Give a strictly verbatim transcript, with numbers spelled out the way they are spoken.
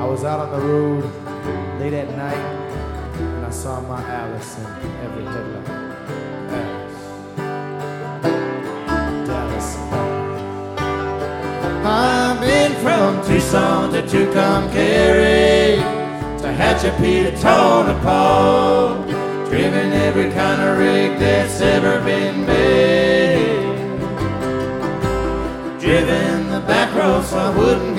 I was out on the road late at night, and I saw my Alice in every headlight. Alice. Dallas. I've been from Tucson to Tucumcari, to Hatchapee to Tonopah, driven every kind of rig that's ever been made, driven the back roads so I wouldn't